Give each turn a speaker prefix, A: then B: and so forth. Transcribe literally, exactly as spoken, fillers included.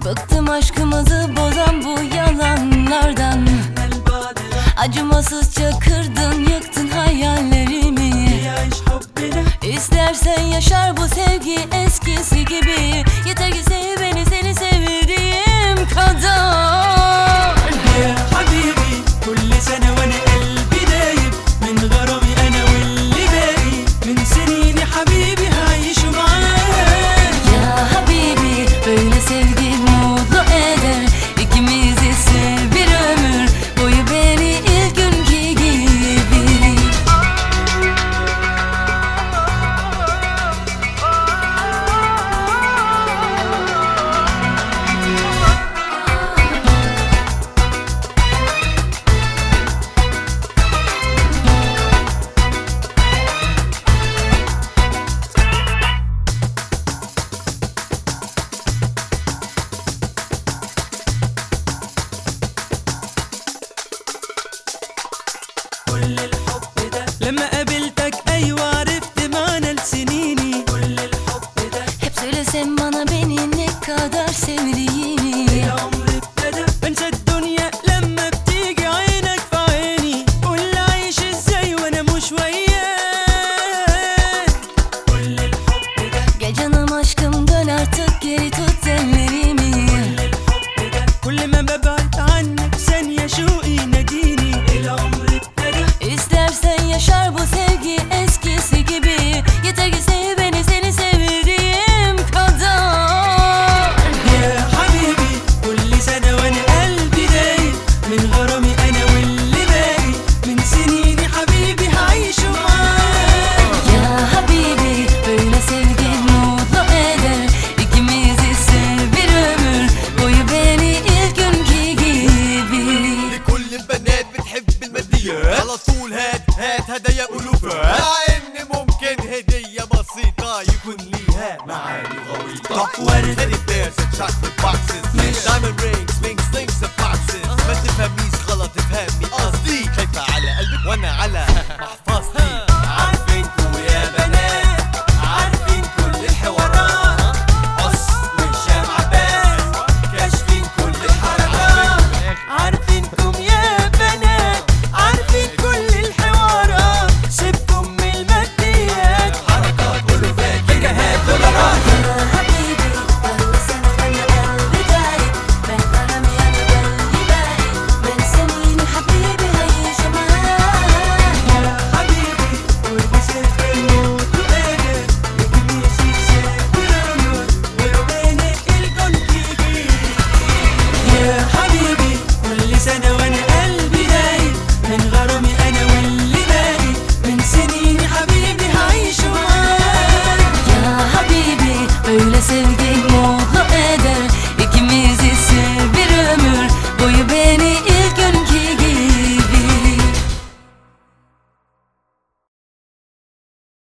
A: Bıktım aşkımızı bozan bu yalanlardan. Acımasızca kırdın, yıktın hayallerimi. İstersen yaşar bu sevgi eskisi gibi. Yeter ki sev beni, seni sevdiğim kadar.
B: Ya habibi كل سنة وانا قلبي دايب من غرامي انا واللي باقي من سنيني حبيبي هعيش معاك.
A: Ya habibi böyle sevgi mutlu eder. İkimizi sev bir ömür boyu beni ilk günkü gibi.
B: كل الحب ده لما